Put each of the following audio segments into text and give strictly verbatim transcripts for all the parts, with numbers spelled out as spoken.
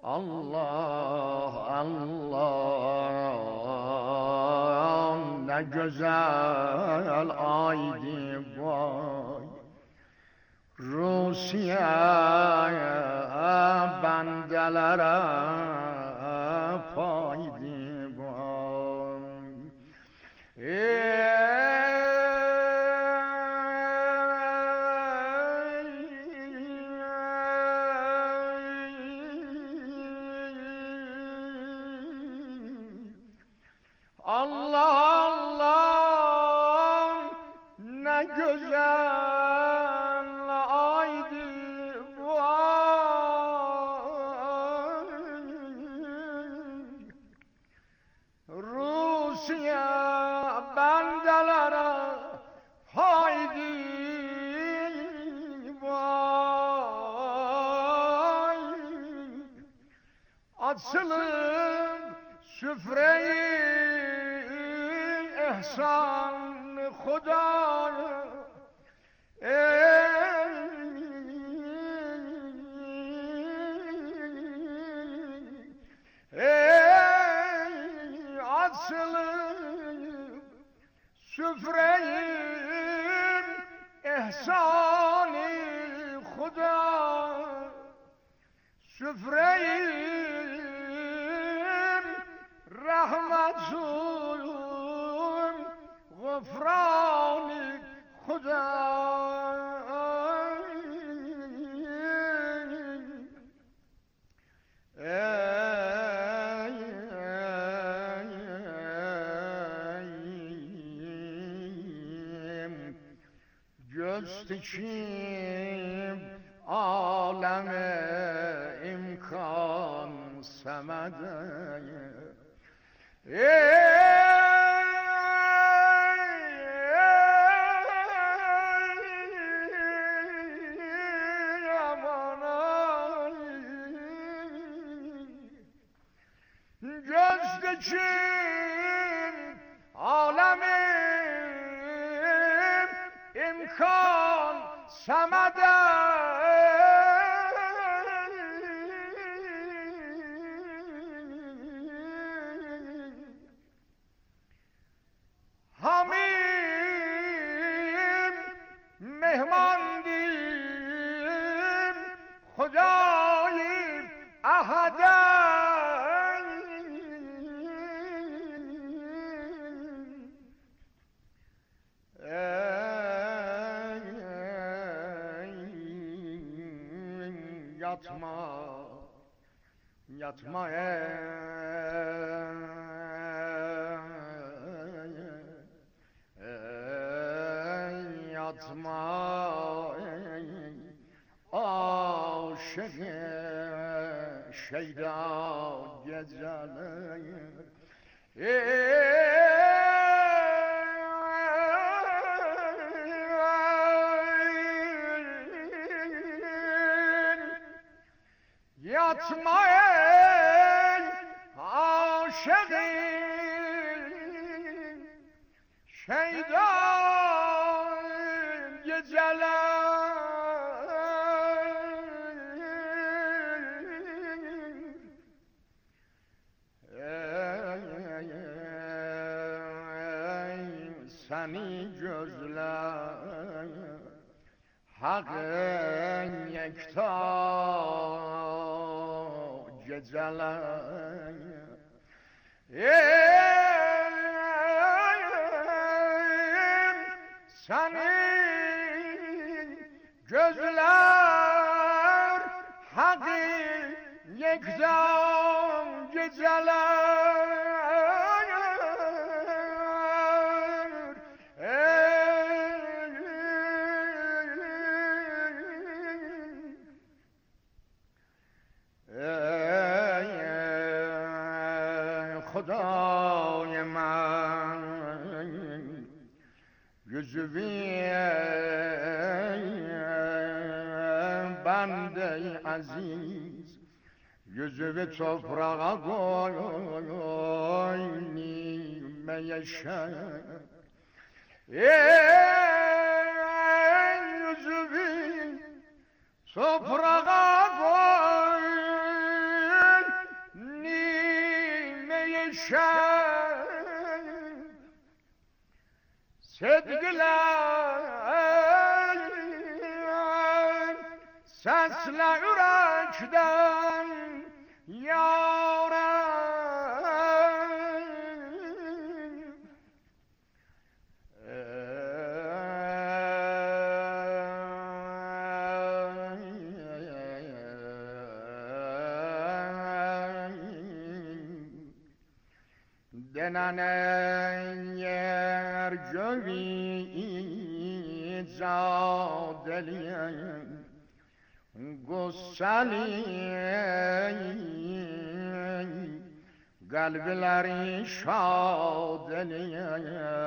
الله الله نه güzel aydi vay Rusiya bendelere paydi vay Allah Allah ne güzel aydı vay Rusya bendelere haydi vay açılın süfreyi ihsan Xuda ey ey açılıp süfreyim ihsan-ı Xuda süfreyim rahmetulum غفران خدا جستیم عالم امکان سمده جزدچین عالم امکان سمده همین مهماندیم خدای احده yatma yatma ey yatma ey aşık şeyda geceleri yatma ey aşık şeyda geceler seni gözler hakkın yekta geceler senin gözler hakkın yekta geceler خدای من yüzüvی bende aziz yüzüvü toprağa koy nime yaşa ey yüzüvü toprağa koy şer Sedgiler Sesle yürekten yâre Denenen yer göğü zadeliyen Gussali kalpleri şadeliyen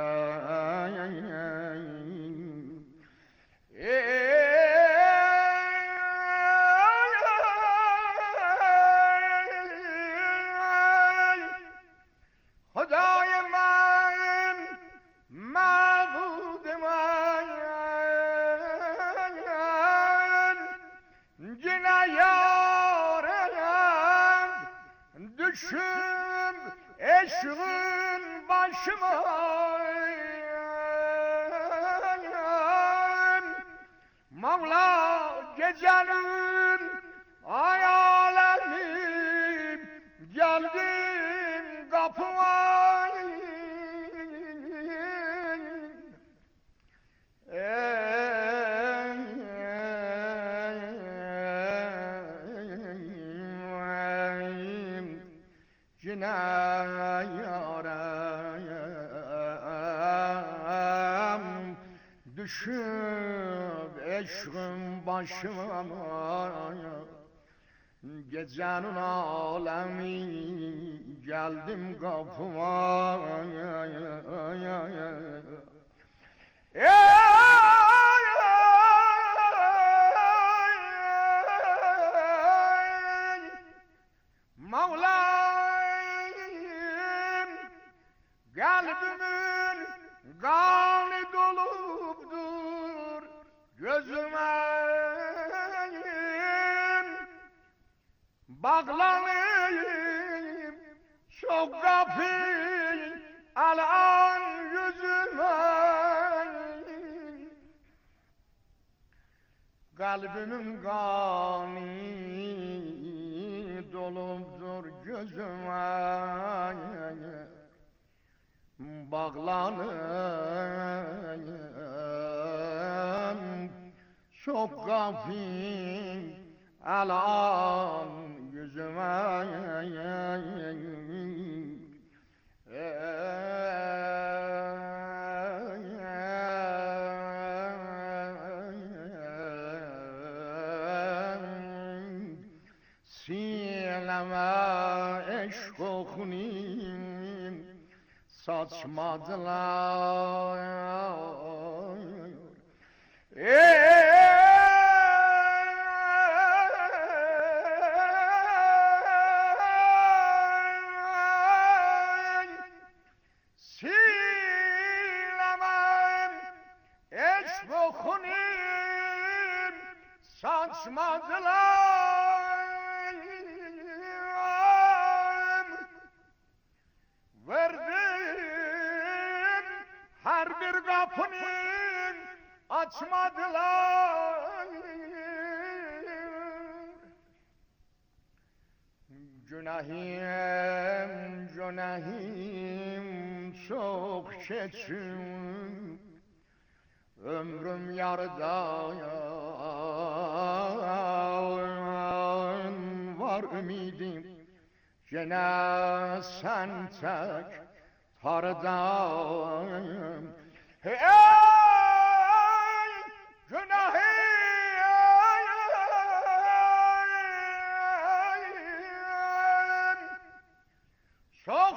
Hudayım mabudum Cina yarem düşüm eşğin başıma Mevla gecenin hayalenim geldim kapıma Cinayarem düşüp eşğim başıma Gecenin alemi geldim kapıma Mevlam kalbimin kanı dolupdur gözüme Bağlanayım çok kapı alan yüzüme Kalbimin kanı dolupdur gözüme Bağlanayım çok kapı alan yüzüme Sileme eşk okunim saçmadılar Eee Bokunim saçmadılar Verdim her bir kapının açmadılar Günahim, günahim çok keçim Ömrüm yarıda var ümidim Gene sen tek tarıdayım Hey günahim Çok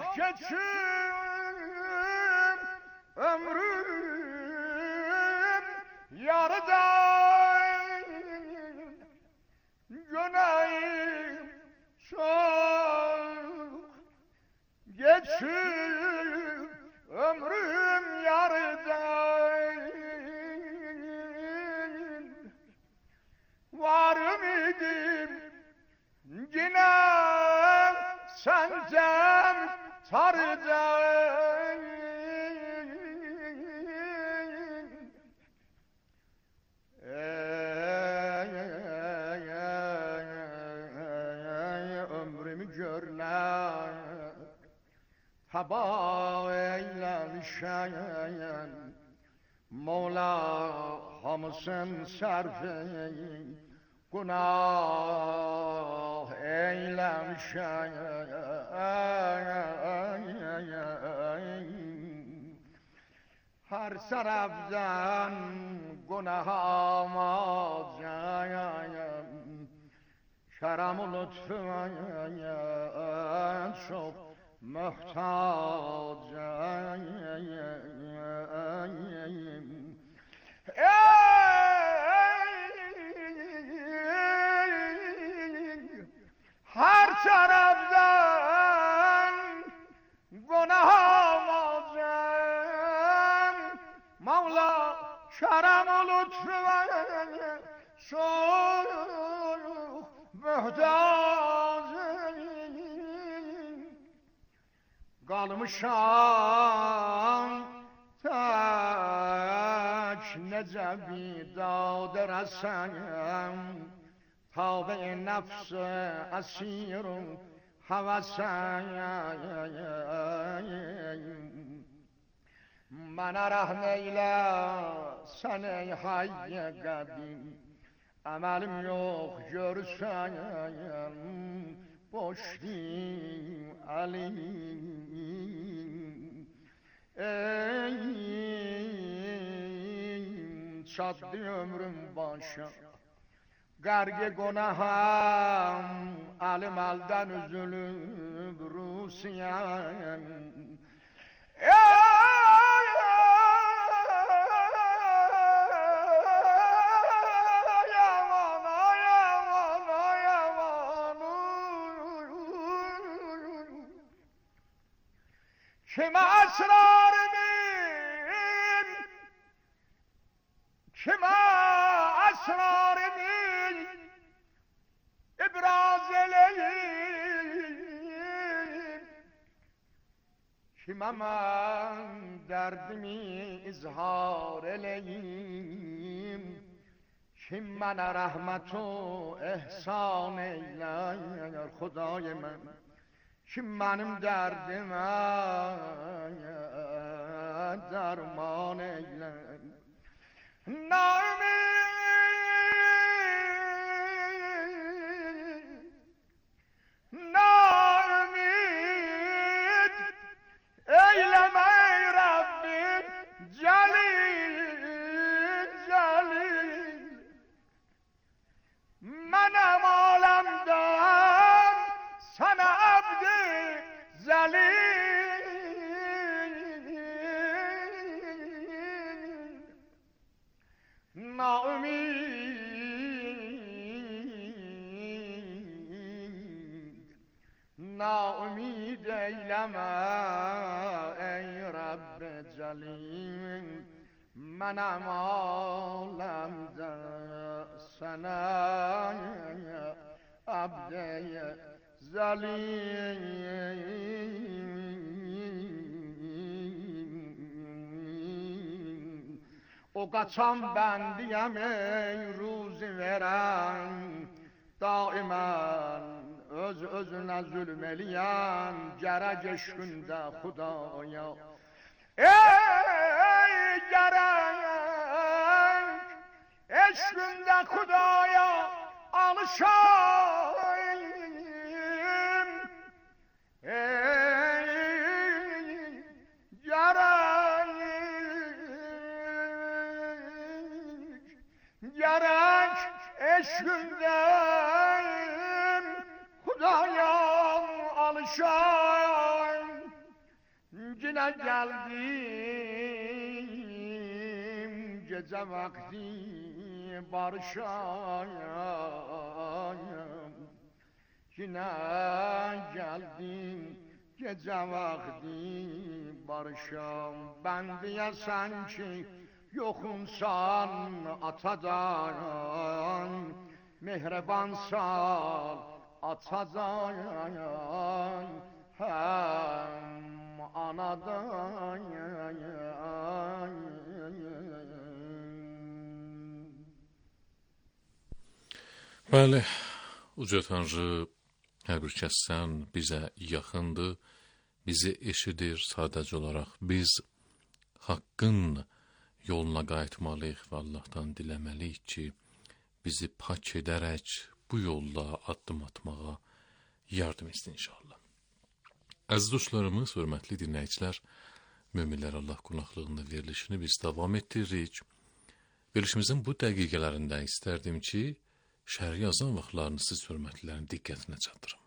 geçim ömrüm yarıdayım Günahim çok geçim ömrüm yarıdayım Varım idim yine senden saracağım ömrümü görler taba eylemişen Mola hamısın sarfı günah eylemişen her taraftan günah amacayım Kerem-ı lütfuna çok muhtacayım her taraftan günah amacım Mevla kerem-ı lütfuna çok muhtacım kalmışam tak necebi dağda rasanım tabi nefs asirum havasayım bana rahmeyle sen ey hayy kadim amelim yok görseyim boş değil alim ey çattı ömrüm başa garge günahım alim aldan üzülüp Rusiyan Kime asrarımın, kime asrarımın ibraz eleyim, kime ben derdimi izhar eleyim, kim bana rahmetu ihsan eyler Xudای من kim benim derdime derman eyle naümid naümid eyleme ey Rabbim celil celil menem alemden sana abdi zelil naümid naümid eyleme ey Rabbi celil menem alemde sana abdi zalim o kaçan ben diyem ey ruzi veren daimen öz özüne zulmeleyen gerek eşkünde Xudaya ey gerek eşkünde Xudaya alışayım ey gerek gerek eşkündeyim Xudaya alışayım yine geldim gece vakti barışayım yine geldim gece vakti barışam ben diyesen ki yokunsan atadan mehreban sal atadan hem anadan. Bəli, Uca Tanrı hər bir kəsdən bizə yaxındır, bizi eşidir. Sadəcə olaraq biz haqqın yoluna qayıtmalıyıq və Allahdan diləməliyik ki, bizi pak edərək bu yolda addım atmağa yardım etsin inşallah. Əziz dostlarımız, hörmətli dinləyicilər, Möminlər Allah qonaqlığında verilişini biz davam etdiririk. Verilişimizin bu dəqiqələrində istərdim ki, şərhi yazan vaxtlarını siz hörmətlilərin diqqətinə çatdırım.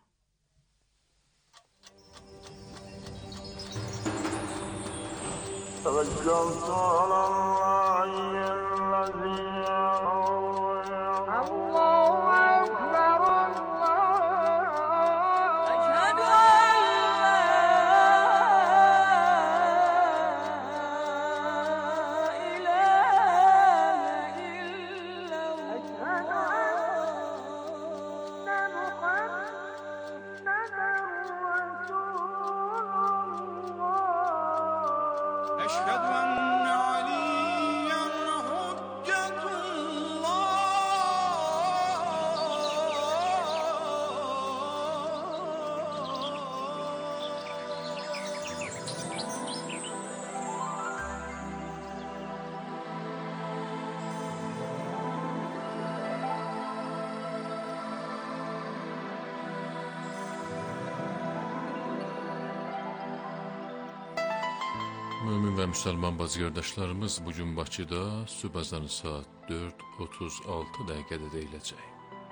Mömin və müsəlman bacı qardaşlarımız bugün Bakıda sübh azanı saat dörd otuz altı dəqiqədə deyiləcək.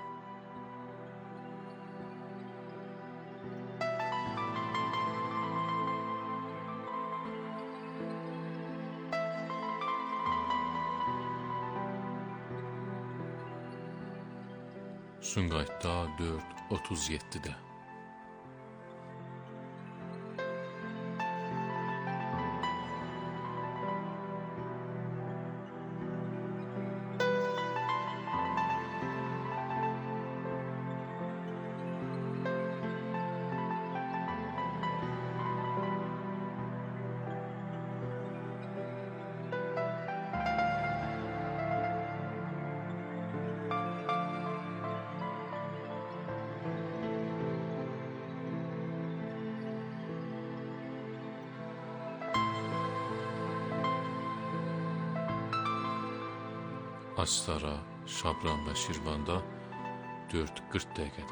Sumqayıtda dörd otuz yeddidə. Astara, Şabran və Şirvanda dörd qırx dəqiqədə.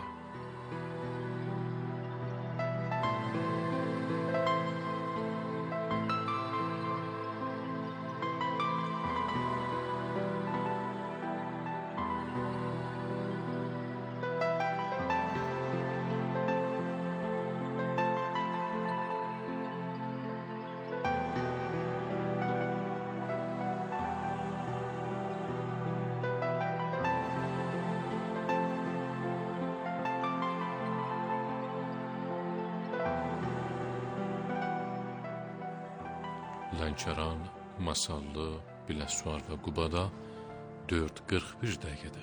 Lənkəran, Masallı, Biləsuvar və Qubada dörd qırx bir dəqiqədə.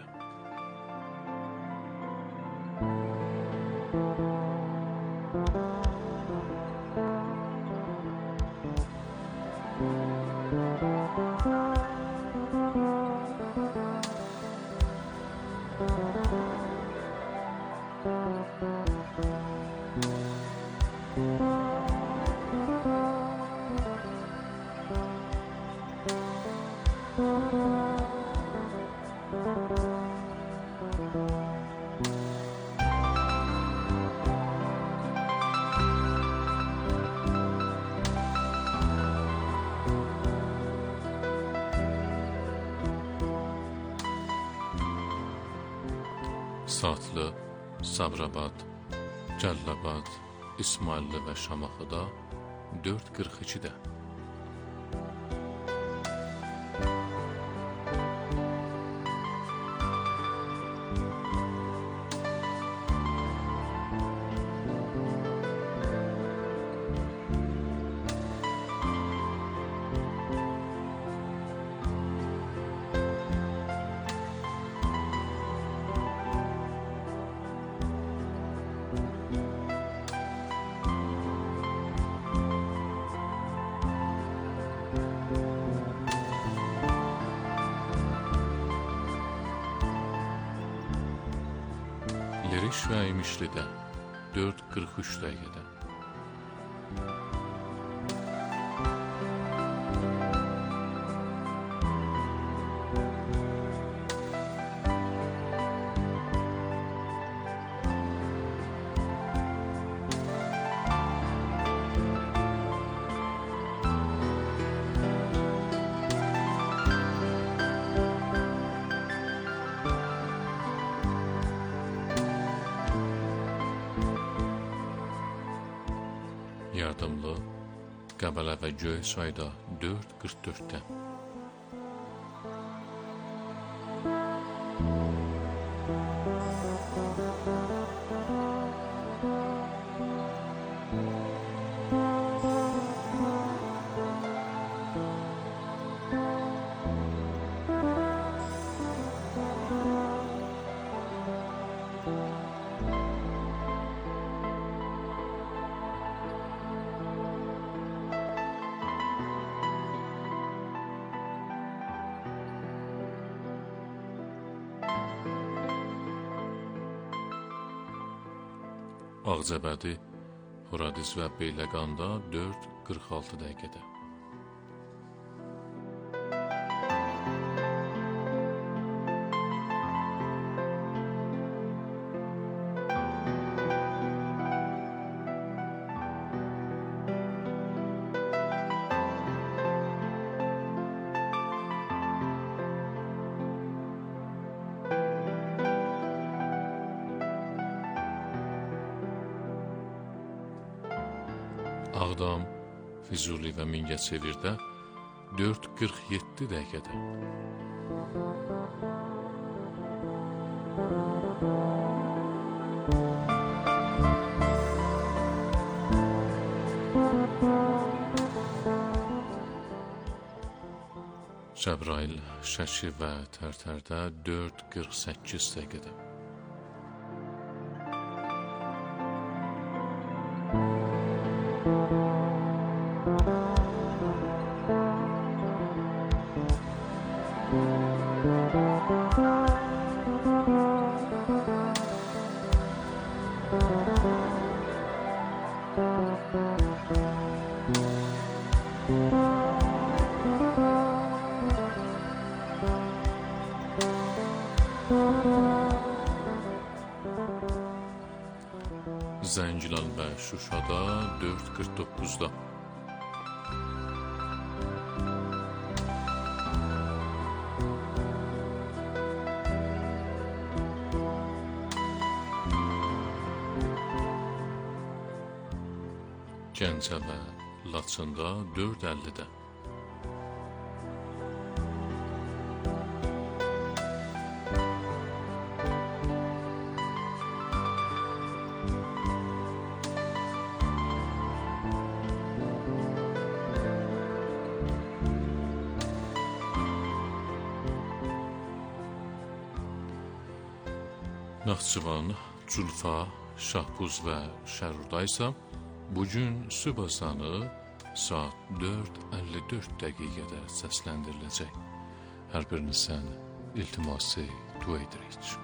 Saatlı, Sabrabad, Cəllabad, İsmailli və Şamaxıda dörd qırx ikidə. Leriş və İmişlidə dörd qırx üç dəqiqədə. Yardımlı Qəbələ və Göyçayda dörd qırx dörddə. Ağcabədi, Horadiz və Beyləqanda dörd qırx altı dəqiqədə. Ağdam, Füzuli və Mingəçevirdə dörd qırx yeddi dəqiqədə. Cəbrayıl, Şəki və Tərtərdə dörd qırx səkkiz dəqiqədə. Zəngilan və Şuşada dörd qırx doqquzda. Gəncə və Laçında dörd əllidə. Naxçıvan, Culfa, Şahbuz və Şərurda isə bugün Sübhasanı saat dörd əlli dörd dəqiqədə səsləndiriləcək. Hər birinizdən iltiması dua edirik.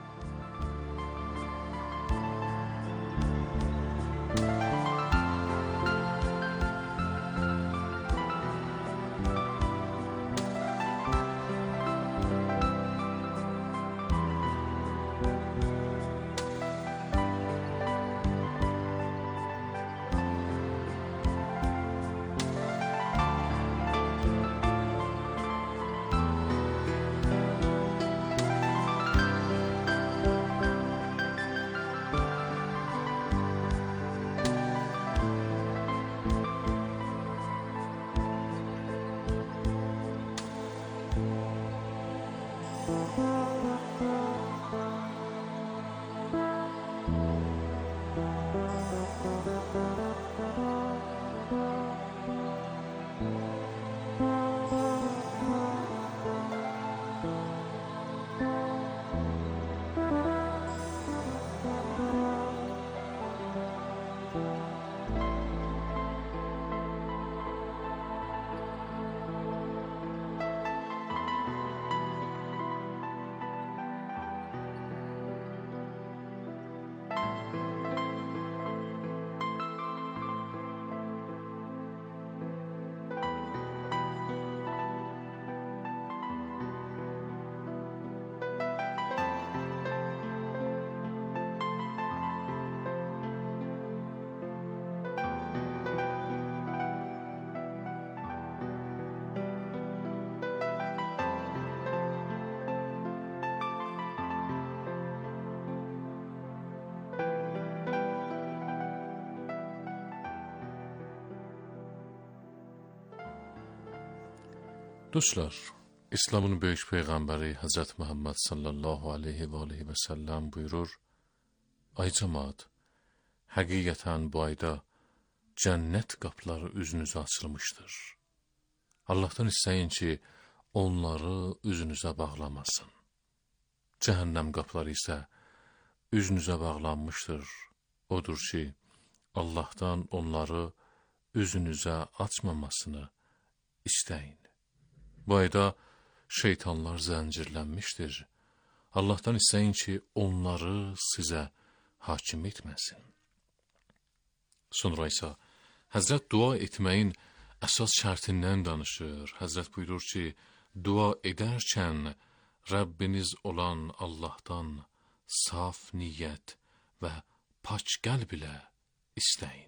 Dostlar, İslamın böyük peyğəmbəri Həzrət Muhammed sallallahu aleyhi və aleyhi və səlləm buyurur: Ay cəmaət, həqiqətən bu ayda cənnət qapıları üzünüzə açılmışdır. Allahdan istəyin ki, onları üzünüzə bağlamasın. Cəhənnəm qapıları isə üzünüzə bağlanmışdır. Odur ki, Allahdan onları üzünüzə açmamasını istəyin. Bu ayda şeytanlar zəncirlənmişdir. Allahdan istəyin ki, onları sizə hakim etməsin. Sonra isə Həzrət dua etməyin əsas şərtindən danışır. Həzrət buyurur ki, dua edərkən Rəbbiniz olan Allahdan saf niyyət və pak qəlb ilə istəyin.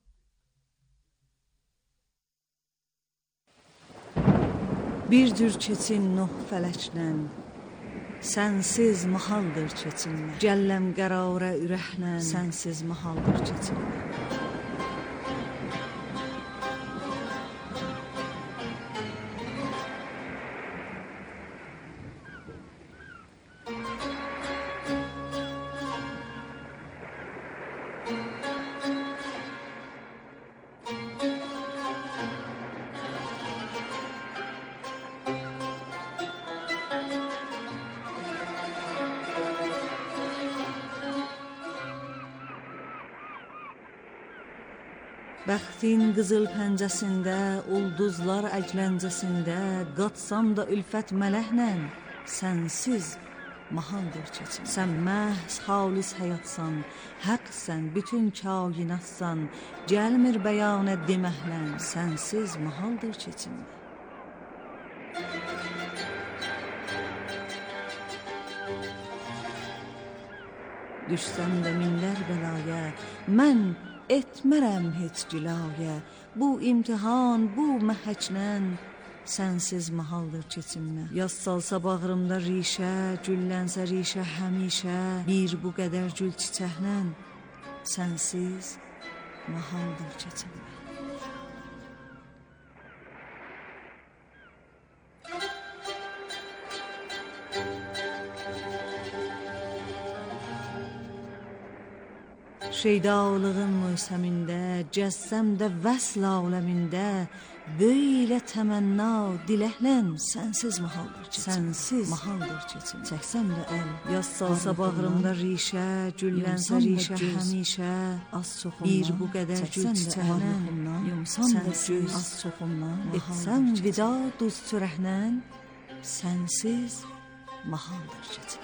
Bir cür keçin Nuh fələklə, sənsiz mahaldır keçinmək. Gəlləm qərara ürəklə, sənsiz mahaldır keçinmək. Bəxtin qızıl pəncəsində, ulduzlar əcləncəsində, qatsam da ülfət mələklə, sənsiz mahaldır keçin. Sən məhz xalis həyatsan, həqsən, bütün kainatsan, gəlmir bəyanə deməklə, sənsiz mahaldır keçinmək. Düşsəm də minlər bəlaya, mən etmərəm heç gilayə, bu imtihan, bu məhəclən, sənsiz mahaldır keçinmə. Yaz salsa bağrımda rişə, güllənsə rişə həmişə, bir bu qədər gül çiçəklən, sənsiz mahaldır keçinmə. Şeydalığın mösəmində, cəssəm də vəsl aləmində, böylə təmənna diləklə, sənsiz mahaldır keçin. Sənsiz mahaldır keçin. Çəksəm də əl, yaz salsa bağrımda rişə, güllənsə rişə həmişə, az çoxundan, bir bu qədər gül çiçəklən, yumsam da göz, az çoxundan, etsəm vida duz çörəklə, sənsiz mahaldır keçin.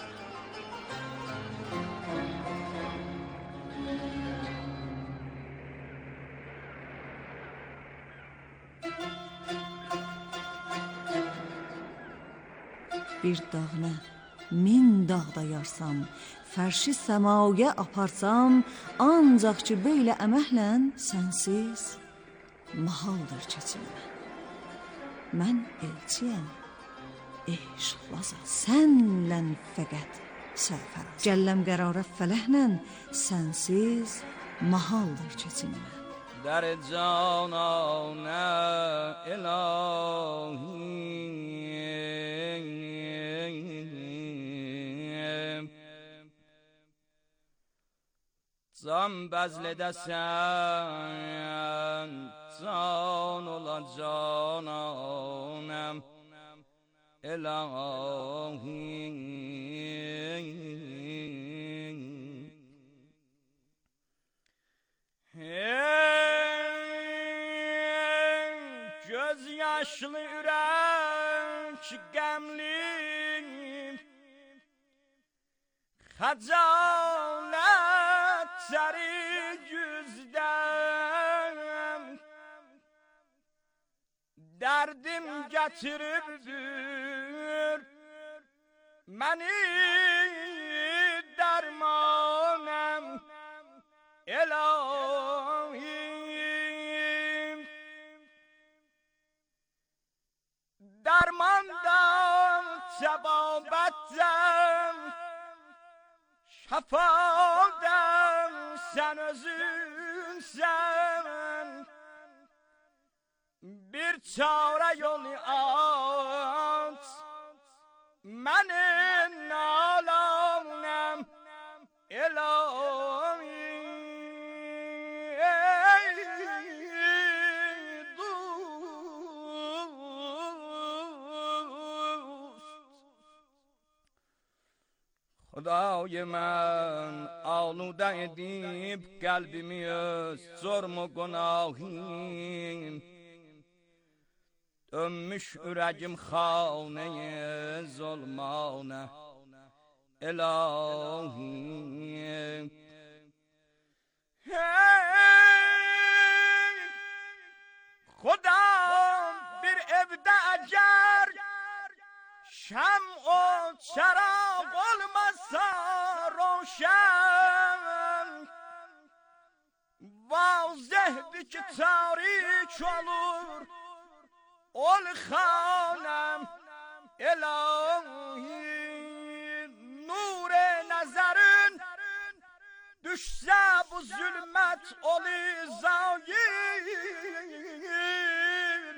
Bir dağına min dağda yarsam, fərşi səmaya aparsam, ancaq ki, belə əməklə sənsiz mahaldır keçinmə. Mən elçiyəm, eşqlaza, sənlə fəqət sərfəraz. Gəlləm qərara fələklə, sənsiz mahaldır keçinmə. در جانان الهی can bəzlədəsən, can ola cananəm ilahi. Göz yaşlı ürək qəmli, xəcalət səri yüzdəm, dərdim gətiribdir məni dərmanəm ilahi. Dərmandan səbabətdən, şəfadən sən özünsən, bir çare yolu aç. Mənim nalanəm ilahi خدای من آلوده edip قلبimi öz جرم و günahim dönmüş ürəgim xaneye zulmane ilahi hey خدام bir evde eğer şam o çaraq olmasa roşan vazehdi ki tarik olur ol خانم ilahi nur nazarın düşse bu zulmet oli zayin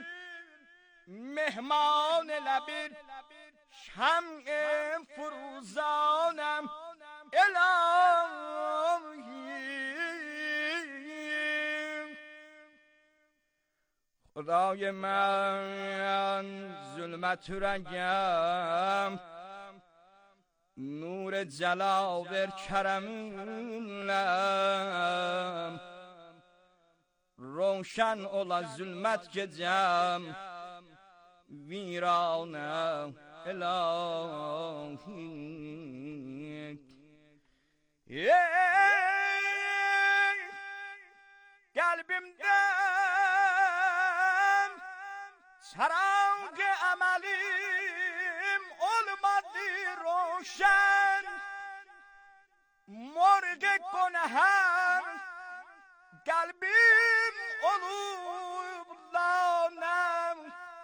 mehman elə bir şam-ı furuzanım ilahi خدای من ظلمت رنگم نور جلا ver کرمle روشن ola zulmet gecem virane ilahi ey kalbimden çaraq əməlim olmadı roşan morg günahım kalbim olub lanəm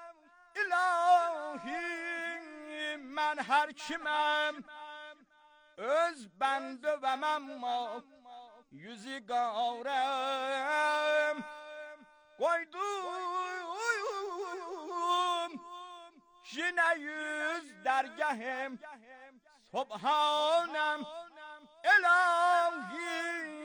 ilahi mən hər kiməm öz bəndövəm amma yüzü qarəm koydum yine yüz dergahım subhanım ilahi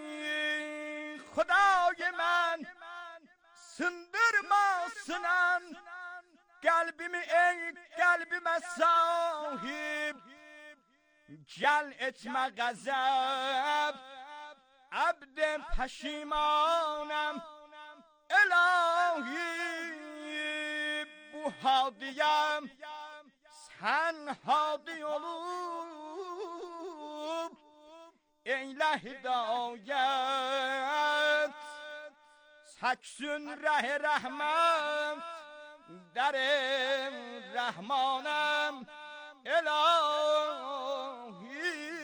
خدای من sındırma sınan kalbimi ey kalbime sahip gel etme gazap abdem peşimanım ilahi bu hadiyem sen hadi olup eyle hidayet saksün reh rahmet derim rahmanım ilahi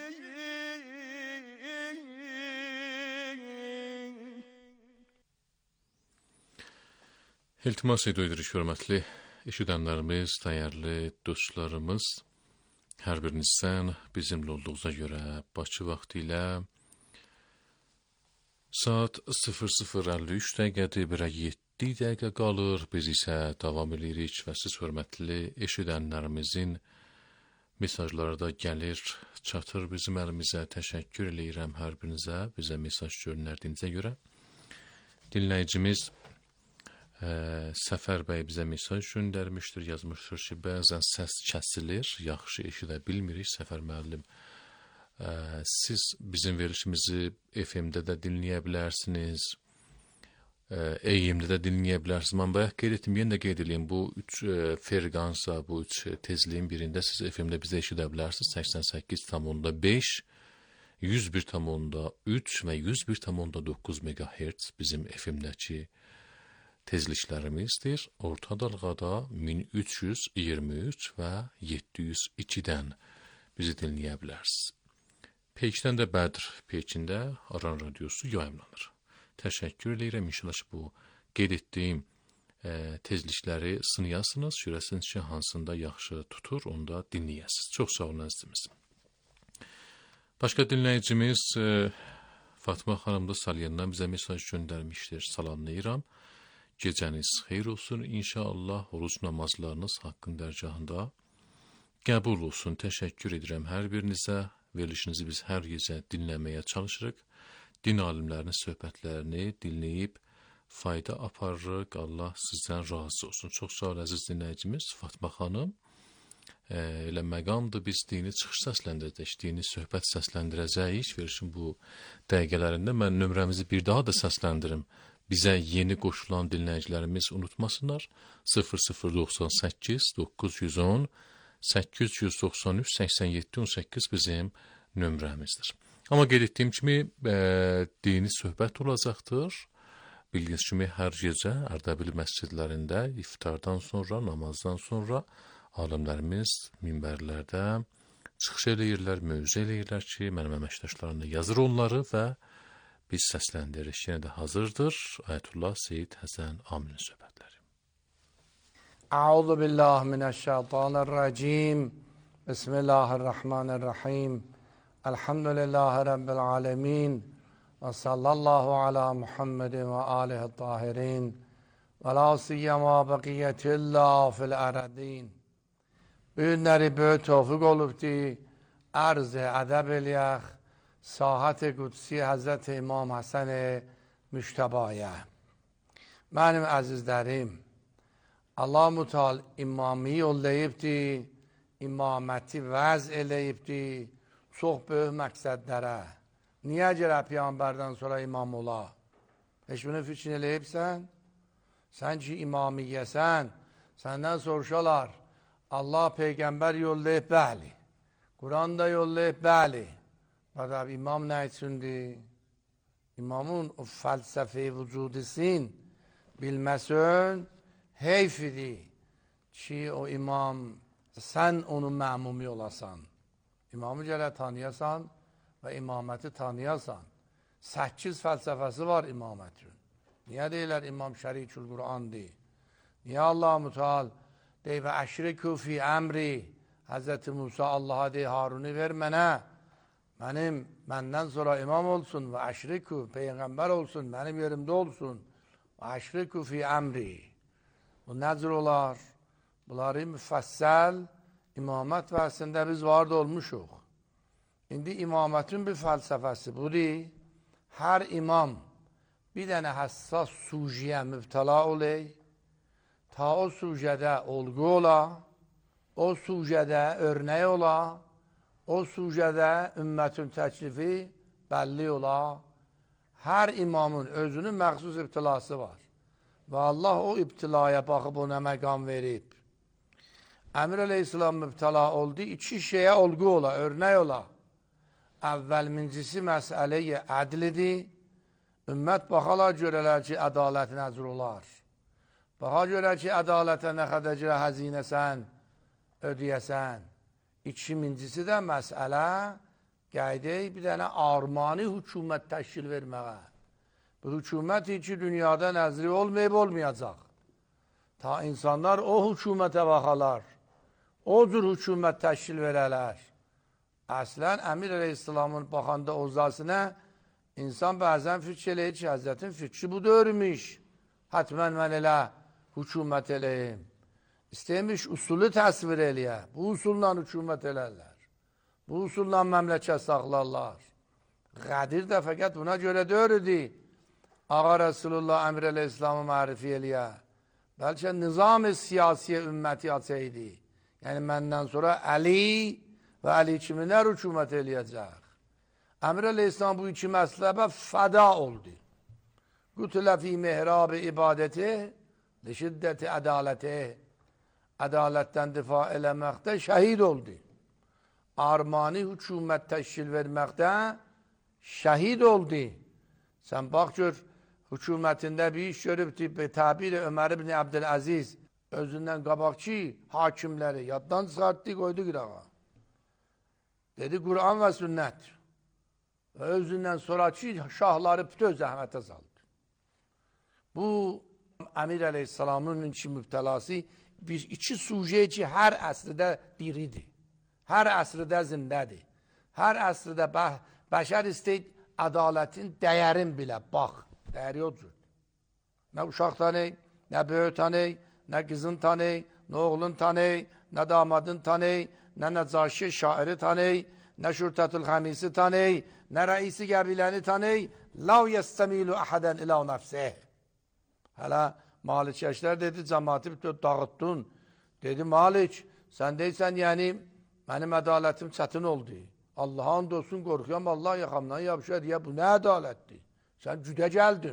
İltimas edirik hörmətli eşidənlərimiz, dəyərli dostlarımız. Hər birinizdən bizimlə olduğunuza görə Bakı vaxtı ilə saat sıfır sıfır əlli üç dəqiqədir, birə yeddi dəqiqə qalır. Biz isə davam edirik və siz hörmətli eşidənlərimizin mesajları da gəlir, çatır bizim əlimizə. Təşəkkür eləyirəm hər birinizə, bizə mesaj göndərdiyinizə görə. Dinləyicimiz Ee, Səfər bəy bizə mesaj göndərmişdir, yazmışdır ki, bəzən səs kəsilir, yaxşı eşidə bilmirik. Səfər müəllim, e, siz bizim verilişimizi F M-də də dinləyə bilərsiniz, e, A M-də də dinləyə bilərsiniz. Mən bayaq qeyd etdim, yenə də qeyd edeyim, bu üç e, ferqansa, bu üç tezliyin birində siz F M-də bizə eşidə bilərsiniz. səksən səkkiz tam onda beş, yüz bir tam onda üç və yüz bir tam onda doqquz megahertz bizim F M-dəki tezliklərimizdir. Orta dalğada min üç yüz iyirmi üç və yeddi yüz ikidən bizi dinləyə bilərsiniz. Pekidən də Bədr Pekində Aran Radiosu yayımlanır. Təşəkkür edirəm. İnşallah bu qeyd etdiyim e, tezlikləri sınayasınız. Görəsiniz ki, hansında yaxşı tutur, onda dinləyəsiniz. Çox sağ olun əzizimiz. Başqa dinləyicimiz e, Fatma xanım da Salyandan bizə mesaj göndərmişdir. Salamlayıram. gecəniz xeyir olsun. İnşallah oruç namazlarınız haqqın dərgahında qəbul olsun. Təşəkkür edirəm hər birinizə. Verilişinizi biz hər gecə dinləməyə çalışırıq. Din alimlərinin söhbətlərini dinləyib fayda aparırıq. Allah sizdən razı olsun. Çox sağ ol əziz dinləyicimiz Fatma xanım. E, elə məqamdır, biz dini çıxış səsləndirəcək, dini söhbət səsləndirəcəyik. Verilişin bu dəqiqələrində mən nömrəmizi bir daha da səsləndirim. Bizə yeni qoşulan dinləyicilərimiz unutmasınlar. sıfır sıfır doxsan səkkiz doqquz yüz on səkkiz yüz doxsan üç səksən yeddi on səkkiz bizim nömrəmizdir. Amma qeyd etdiyim kimi e, dini söhbət olacaqdır. Bildiyiniz kimi hər gecə Ərdəbil məscidlərində iftardan sonra, namazdan sonra alimlərimiz minbərlərdə çıxış eləyirlər, mövzu eləyirlər ki, mənim əməkdaşlarım da yazır onları və biz səsləndiririk. Yenə də hazırdır Ayətullah Seyid Həsən Aminin söhbətləri. Əuzu billahi minəşşeytanirracim. Bismillahirrahmanirrahim. Elhamdülillahi rabbil alamin. Və sallallahu ala Muhammedin və alihi tahirin. Və la siyyama bəqiyyətillah fil əradin. Bu günləri böyük tövfiq olubdi. Ərz-i ədəb eləyək. Sahət qudsi Həzrət İmam Həsən Müştəbaya. Mənim əzizlərim, Allah-u Teala imamı yollayıbdi, imaməti vəz eləyibdi, çox böyük məqsədlərə. Niyə görə Peyğəmbərdən sonra imam ola? Heç bunu fikrin eləyibsən? Sən ki imamiyyəsən, səndən soruşalar. Allah Peyğəmbər yollayıb, bəli. Quran da yollayıb, bəli. Badab imam nə üçündür? İmamın o fəlsəfi vücudisin bilməsin heyfidir ki, o imam, sən onun məmumi olasan. İmamı gələ tanıyasan və imaməti tanıyasan. Səkkiz fəlsəfəsi var imamətin. Niyə deyirlər İmam Şərikül Qurandır? Niyə Allah-u Teala deyir və əşrikü fi əmri? Həzrəti Musa Allah'a deyir, Haruni ver mənə. Mənim, məndən sonra imam olsun və əşrikü, Peyğəmbər olsun, mənim yerimdə olsun. Və əşrikü fi əmri. Bu nəcr olar? Bunları müfəssəl imamət vəsində biz vardı olmuşuq. İndi imamətin bir fəlsəfəsi budur. Hər imam bir dənə həssas sujiyə mübtəla olay, ta o sujədə olğu ola, o sujədə örnək ola, o sujədə ümmətin təklifi bəlli ola. Hər imamın özünün məxsus ibtilası var. Və Allah o ibtilaya baxıb ona məqam verib. Əmir əleyhissalam mübtəla oldu, iki şeyə olğu ola, örnək ola. Əvvəl mincisi məsələyə ədlidir. Ümmət baxalar görələr ki, ədalət nəzr olar. Baxa görə ki, ədalətə nə qədəcə həzinəsən, ödəyəsən. İkincisi də məsələ qəydək bir dənə armani hükümət təşkil verməyə. Bu hükümət ki, dünyada nəzri olmayıb olmayacaq. Ta insanlar o hükümətə baxalar, o cür hükümət təşkil verələr. Əslən, Əmir Əleyhisselamın baxanda ozasına insan bəzən fikr eləyir ki, Həzrətin fikri bu dörmüş. Hətmən mən elə hükümət eləyim. İstəymiş usulü təsvir eləyə. Bu usulla hükümət elərlər. Bu usulla məmləkət saxlarlar. Qədir də fəqət buna görə dörüdür. Ağa Resulullah Əmir Əleyhisselamı mərifi eləyə. Bəlkə nizam-ı siyasiyə ümməti açaydı. Yəni məndən sonra Əli və Əli kiminlər hükümət eləyəcək. Əmir Əleyhisselam bu iki məsləbə fəda oldu. Qutilə fi mihrab ibadəti li şiddəti ədaləti. Ədalətdən difa eləməkdə şəhid oldu. Armani hükümət təşkil verməkdə şəhid oldu. Sən bax gör, hükümətində bir iş görübdür, təbir Ömər ibn Abdüləziz özündən qabaqçı hakimləri yaddan çıxartdı, qoydu qırağa. Dedi, Quran və sünnət. Və özündən sonraki şahları bütün zəhmətə saldı. Bu, Əmir Əleyhisselamın iki mübtəlası bir iki suje ki, hər əsrdə diridir. Hər əsrdə zindədir. Hər əsrdə bə bəşər istəyir ədalətin dəyərin bilə, bax, dəyəri yoxdur. Nə uşaqları Ne böyük tanıy, ne kızın tanıy, ne oğlun tanıy, ne damadın tanıy, ne necaşi şairi tanıy, ne şurtatul hamisi tanıy, ne reisi gabileni tanıy. Lav yestemilu ahaden ila nefsih. Hala Maliç Yaşlar dedi, cemaati dağıttın. Dedi Maliç, sen deysen yani benim adaletim çətin oldu. Allah'a andolsun korkuyorum, Allah yakamdan yapışıyor diye bu ne adaletti? Sen cüde geldin.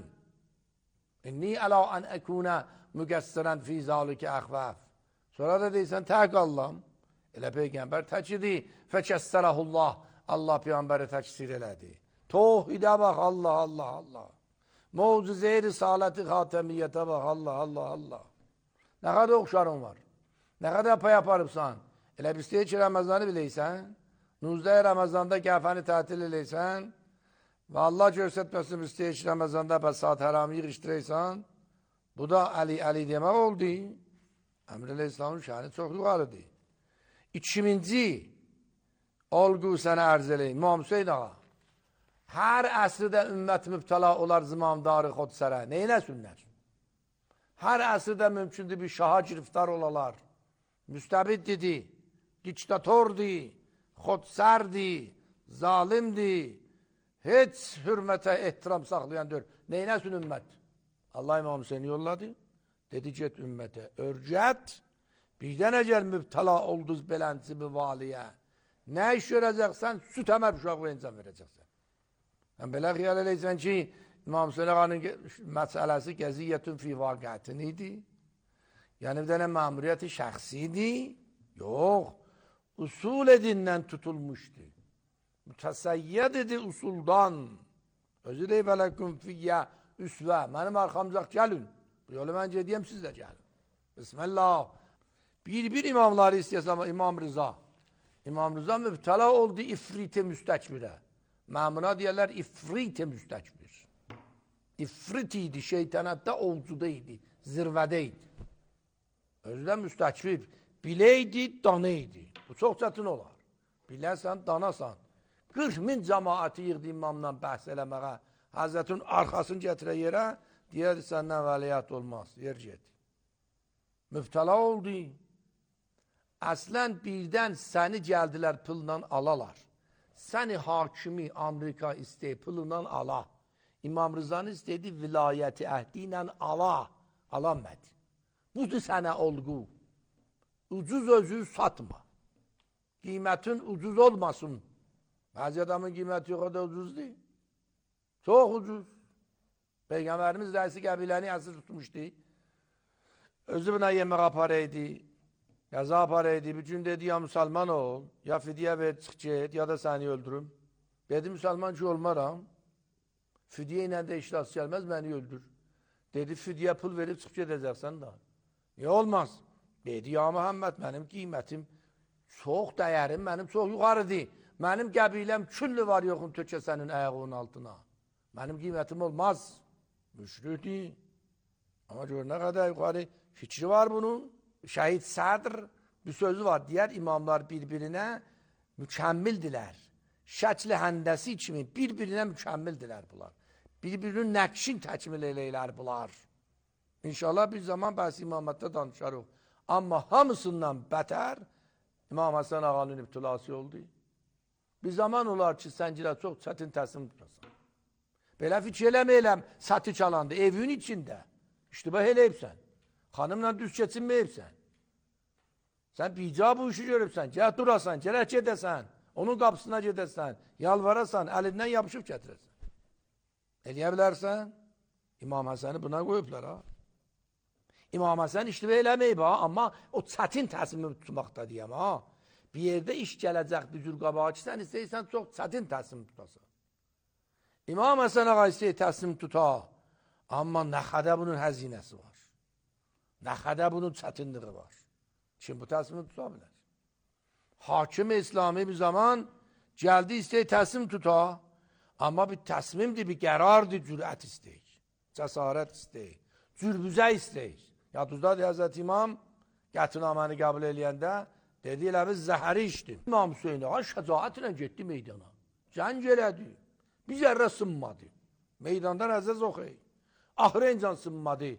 İnni ala an ekuna mügessiren fi zalike ahvaf. Sonra da deysen tek Allah'ım. Elə Peygamber tək idi. Fekesserahullah. Allah Peygamberi teksir elədi. Tohide bak Allah Allah Allah. Mucize-i Risaleti Hatemiyete bak Allah Allah Allah. Ne kadar okşarın var. Ne kadar yapa yaparıpsan. Elə biz deyik ki Ramazanı bileysen. Nuzde Ramazan'da kefeni tatil eleysen. Ve Allah göstermesin biz deyik ki Ramazan'da besat haramı yığıştırıysan. Bu da Ali Ali demek oldu. Emre-i İslam'ın şanı çok yukarıdı. İkiminci olgu sana arz eleyim. İmam Hüseyin ağa. Her əsrdə ümmət mübtəla olar zimamdarı xodsərə. Neyləsinlər? Her əsrdə mümkündür bir şaha giriftar olalar. Müstəbiddidir, diktatordur, xodsərdir, zalimdir. Heç hürmətə ehtiram saxlayandır. Neyləsin ümmət? Allah İmam Hüseyin'i yolladı. Dedi get ümmətə örgət. Birdən əgər mübtəla olduz belənsi bir valiyə. Nə iş görəcəksən? Süt əmər uşaq və insan verəcəksən. Ben belə xiyal eləysən ki, İmam Hüseyin ağanın məsələsi gəziyyətün fi vaqiətin idi. Yəni bir dənə məmuriyyəti şəxsiydi. Yox. Usul edindən tutulmuşdu. Mütəsəyyəd idi usuldan. Özü deyib ələküm fiyyə üsvə. Mənim arxamcaq gəlin. Bu yolu mən gediyəm, siz də gəlin. Bismillah. Bir-bir imamları istəyəsəm, İmam Rıza. İmam Rıza mübtəla oldu ifrit-i müstəkbirə. Məmuna deyərlər ifrit-i müstəkbir. İfrit idi, şeytanətdə ovcuda idi, zirvədə idi. Özdə müstəkbir. Biləydi, dana idi. Bu çox çətin olar. Biləsən, danasan. qırx min cəmaati yığdı imamdan bəhs eləməyə. Həzrətin arxasını gətirə yerə, deyər səndən vəliyyət olmaz. Yer get. Mübtəla oldu. Əslən birdən səni gəldilər pılla alalar. Səni hakimi Amerika istəyib pılından ala. İmam Rıza'nı istedi vilayəti əhdi ilə ala. Alamədi. Budur sənə olgu. Ucuz özü satma. Qiymətin ucuz olmasın. Bəzi adamın qiyməti yox, o da ucuzdur. Çox ucuz. Peygamberimiz rəisi qəbiləni əsir tutmuşdu. Özü buna yemək aparaydı. Yaza aparaydı. Bir gün dedi ya Müslüman ol. Ya fidye ver çık get ya da seni öldürüm. Dedi Müslüman ki olmaram. Fidye ilə də iştahs gəlməz beni öldür. Dedi fidye pul verip çık gedəcəksən da. Niye olmaz? Dedi ya Muhammed benim qiymətim çox dəyərim, mənim çox yuxarıdır. Mənim qəbiləm küllü var yoxun tökə sənin ayağının altına. Mənim qiymətim olmaz. Müşrikdir. Ama gör ne kadar yukarı fikri var bunun. Şəhid Sadr bir sözü var. Diğer imamlar birbirine mükemmildiler. Şəkli həndəsi kimi bir-birinə mükəmmildirlər bunlar. Bir-birinin nəqşin təkmil eləyirlər bunlar. İnşallah bir zaman bəs imamətdə danışarıq. Amma hamısından bətər İmam Hasan ağanın ibtilası oldu. Bir zaman olar ki, səncilə çox çətin təslim tutasan. Belə fikir eləməyələm, satı çalandı, evin içində. İştibah eləyibsən. Xanımla düz keçinməyibsən. Sən bica bu işi görübsən, gəl durasan, gələk gedəsən, onun qapısına gedəsən, yalvarasan, əlindən yapışıb gətirəsən. Eləyə bilərsən, İmam Həsəni buna qoyublar ha. İmam Həsən iştibah eləməyib ha, amma o çətin təslimi tutmaqda deyəm ha. Bir yerdə iş gələcək bir cür qabağa ki, sən istəyirsən çox çətin təslimi tutasan. İmam Həsən ağa istəyir təslim tuta, amma nəxədə bunun həzinəsi var. Nəxədə bunun çətinliği var. Kim bu təslimi tuta bilər? Hakim İslami bir zaman gəldi istəyir təslim tuta, amma bir təslimdir, bir qərardır, cürət istəyir, cəsarət istəyir, cürbüzə istəyir. Yaduzdadır Həzrət İmam qətinaməni qəbul eləyəndə dedi elə biz zəhəri içdim. İmam Hüseyin ağa şəcaət ilə getdi meydana. Cəng elədi. Bir zərrə sınmadı. Meydandan əzəz oxuyur. Ahrencan sınmadı.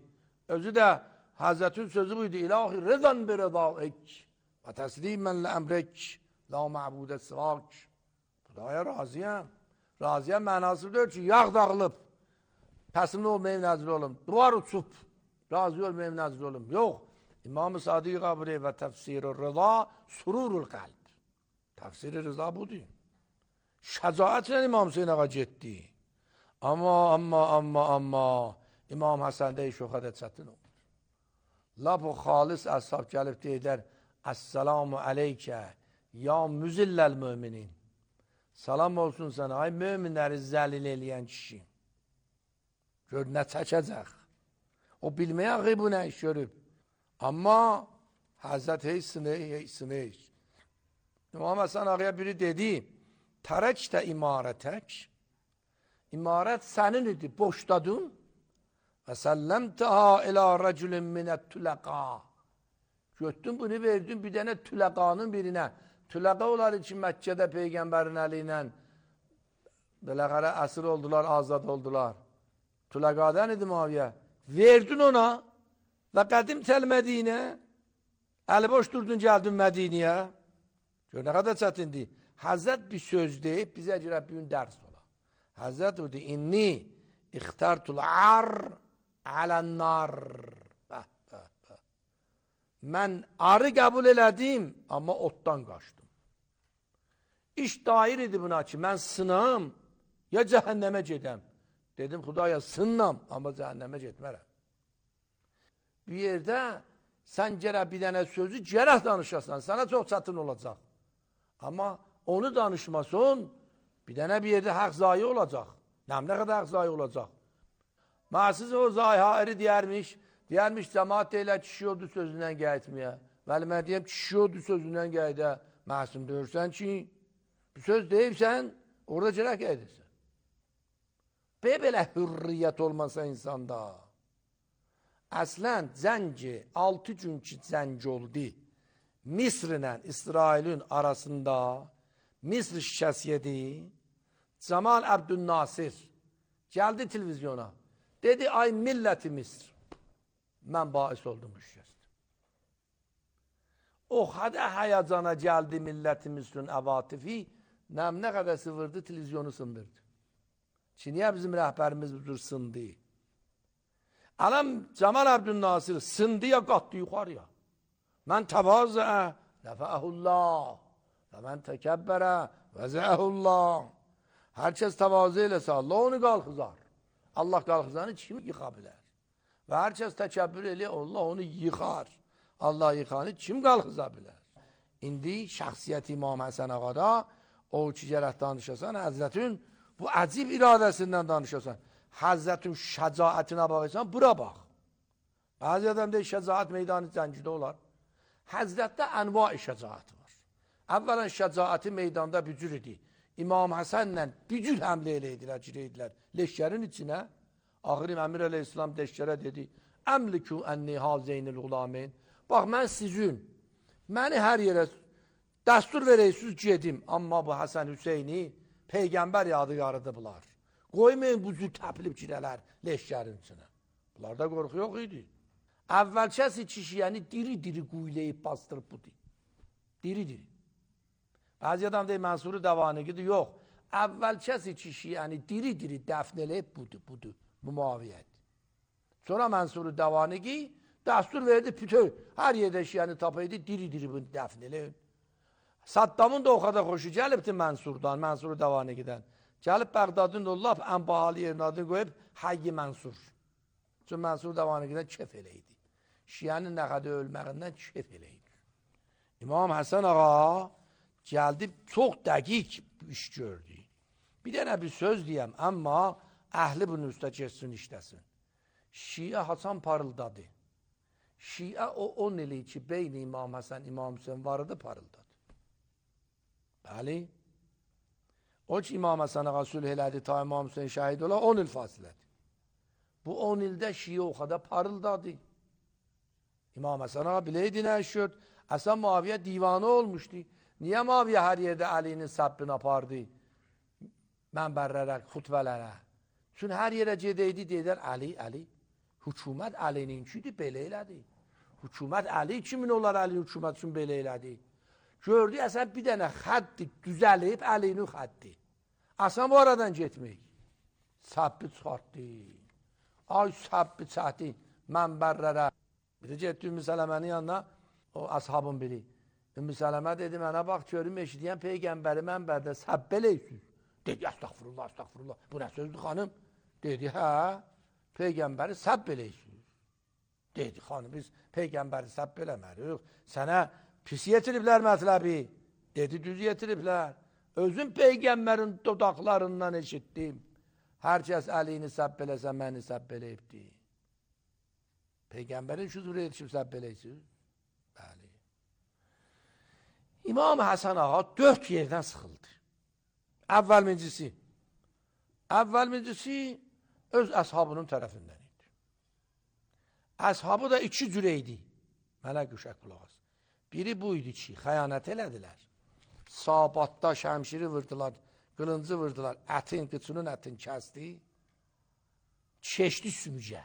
Özü de Hazretin sözü buydu. İlahi rıdan bir rıdaik ve teslimen le emrek la ma'bude sıvak. Xudaya razıyam. Razıyam mənası diyor ki, yağ dağılıb, pəsimli olmayıb nazil olum. Duvar uçub, razı olmayıb nazil olum. Yox. İmam-ı Sadiq Qabri ve tefsir-i rıza sururul kalb. Tefsir-i rıza budur. Şəcaətlə İmam Hüseyin ağa getdi. Amma, amma, amma, amma İmam Həsəndə iş o qədər çətin olur. Lap o xalis əshab gəlib deyilər, Əssalamu aleykə, ya müzilləl müminin. Salam olsun sənə, ay möminləri zəlil eləyən kişi. Gör, nə çəkəcək. O bilməyə ki, bu nə iş görüb. Amma Həzrət heysini, heysini. İmam Həsən ağaya biri dedi, tərəkdə imarətək, imarət sənin idi, boşdadın və səlləmtəha ilə rəculun minət tüləqa. Götdün bunu verdin bir dənə tüləqanın birinə. Tüləqa olar için Məkkədə Peyğəmbərin əli ilə beləqərə əsir oldular, azad oldular. Tüləqadan idi Muaviyə. Verdin ona və qədim təlmədiyinə əli boş durdun, gəldin Mədiniyə. Gör, nə qədər çətindir. Həzrət bir söz deyib, bizə girə bir gün dərs ola. Həzrət o deyir, inni ixtartul ar alənnar. Mən arı qəbul elədim, amma otdan qaçdım. İş dair idi buna ki, mən sınam, ya cəhənnəmə gedəm. Dedim, Xudaya sınam, amma cəhənnəmə getmərəm. Bir yerdə sən gərək bir dənə sözü gərək danışasan, sana çox çətin olacaq. Amma onu danışmasın, bir dənə bir yerdə haqq zayi olacaq. Nəm nə qədər haqq zayi olacaq? Məsiz o zayi hairi deyərmiş, deyərmiş, cəmaat deyilər, kişi oldu sözündən gəlitməyə. Vəli mən deyəm, kişi oldu sözündən gəlidə. Məsum deyirsən ki, bir söz deyibsən, orada gərək edirsən. Belə hürriyyət olmasa insanda. Əslən, zənci, altı gün ki zənc oldu. Misr ilə İsrailin arasında Misr şikəs yedi. Cemal Abdülnasir gəldi televizyona. Dedi, ay milləti Misr. Mən bahis oldum bu şikəst. O qədər həyəcana gəldi milləti Misr'ün əvatifi, nəm nə qədər sıvırdı, televizyonu sındırdı. Ki, niyə bizim rəhbərimiz budur sındı? Alam Cemal Abdülnasir sındı ya qatdı yuxarıya. Mən təvazə, nəfəhullah, və mən təkəbbərə, vəzəhullah. Hər kəs təvazə eləsə, Allah onu qalxızar. Allah qalxızanı kim yıxa bilər? Və hər kəs təkəbbür eləyir, Allah onu yıxar. Allah yıxanı kim qalxıza bilər? İndi şəxsiyyət İmam Həsən ağada, o ki gərək danışasan, Həzrətin bu əcib iradəsindən danışasan. Həzrətin şəcaətinə baxırsan, bura bax. Bəzi adam deyir, şəcaət meydanı zəngidə olar. Həzrətdə ənva-i şəcaət var. Əvvələn şəcaəti meydanda bücür idi. İmam Həsənlə bücür həmlə eləydilər, girəydilər leşkərin içinə. Axırım Əmir Əleyhisselam leşkərə dedi, əmlikü ənni hazeynil ğulamin. Bax, mən sizin, məni hər yerə dəstur verəysiniz gedim. Amma bu Həsən Hüseyni Peyğəmbər yadıgarıdıblar. Qoymayın bu cür təplib girələr leşkərin içinə. Bunlarda qorxu yox idi. Əvvəlkəsi kişiyəni diri-diri quyulayıb bastırıb budur. Diri-diri. Bəzi adam deyir, Mənsuri Dəvaniqidir. Yox. Əvvəlkəsi kişiyəni diri-diri dəfn eləyib budur, budur. Bu muaviyyət. Sonra Mənsuri Dəvaniqi dəstur verdi, bütöv. Hər yerdə kişiyəni tapaydı, diri-diri bunu dəfn eləyib. Saddamın da o qədər xoşu gəlibdi Mənsurdan, Mənsuri Dəvaniqidən. Gəlib Bəğdadın da laf ən bahalı yerin adını qoyub Hayyi Mənsur. Çünki Mənsur Dəvaniqidən kef eləydi. Şiənin nə qədər ölməqindən kef eləydi. İmam Həsən ağa gəldi, çox dəqiq iş gördü. Bir dənə bir söz deyəm, amma əhli bunun üstə geçsin, işləsin. Şiə Hasan parıldadı. Şiə o on ili ki, beyni İmam Həsən, İmam Hüseyin varıdı, parıldadı. Bəli. O ki, İmam Həsən ağa sülh elədi, ta İmam Hüseyin şəhid ola, on il fasilədi. Bu on ildə Şiə o qədər parıldadı. İmam Həsən ağa biləydi nə işöd. Həsən Muaviyə divanı olmuşdu. Niyə Muaviyə hər yerdə Əlinin səbbini apardı? Mənbərlərə, xutbələrə. Çünki hər yerə gedəydi, deyilər, Əli, Əli. Hökumət Əlininkidir, belə elədi. Hökumət Əli kimin olar Əli hökumət üçün belə elədi? Gördü, əsən bir dənə xəddi düzəlib Əlinin xəddi. Əsən bu aradan getmək. Səbbi çıxartdı. Ay səbbi çəkdi mənbərlərə. Bir də getdi Ümmü Sələmənin yanına, o ashabın biri. Ümmü Sələmə dedi, mənə bax, görüm eşidiyyən Peyğəmbəri mənbərdə səbb eləyirsiniz. Dedi, əstəğfurullah, əstəğfurullah. Bu nə sözdür, xanım? Dedi, hə, Peyğəmbəri səbb eləyirsiniz. Dedi, xanım, biz Peyğəmbəri səbb eləmərik. Sənə pis yetiriblər mətləbi. Dedi, düz yetiriblər. Özüm Peyğəmbərin dodaqlarından eşitdim. Hər kəs əlini səbb eləsə, məni səbb eləyibdi. Peyğəmbərin şu zürə yetişib səbb eləyirsiniz? Bəli. İmam Həsən ağa dörd yerdən sıxıldı. Əvvəlmincisi, əvvəlmincisi öz əshabının tərəfindən idi. Əshabı da iki cürə idi. Mənə qüşək qulaq as. Biri bu idi ki, xəyanət elədilər. Sabatda şəmşiri vırdılar, qılıncı vırdılar, ətin, qıçının ətin kəsdi, çeşdi sümücə.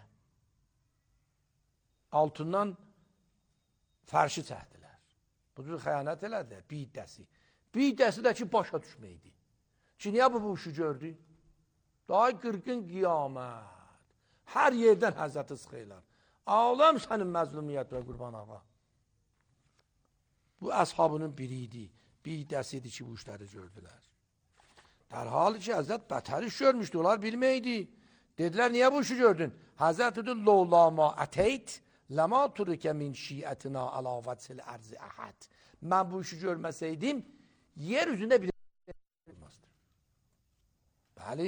Altından fərşi çəkdilər. Bu cür xəyanət elədilər, biddəsi. Biddəsi də ki, başa düşməkdir. Ki, niyə bu bu işi gördü? Daha qırqın qiyamət. Hər yerdən həzrəti sıxıylar. Ağlam sənin məzlumiyyət və qurban ağa. Bu əshabının biri idi. Biddəsi idi ki, bu işləri gördülər. Dərhal ki, həzrət bətər iş görmüşdü, onlar bilməkdi. Dedilər, niyə bu işi gördün? Həzrət idi, lolama əteyt, ləma turikə min şiətina əlavətsil ərzi əhəd. Mən bu işi görməsəydim, yer üzündə bir olmazdı. Bəli.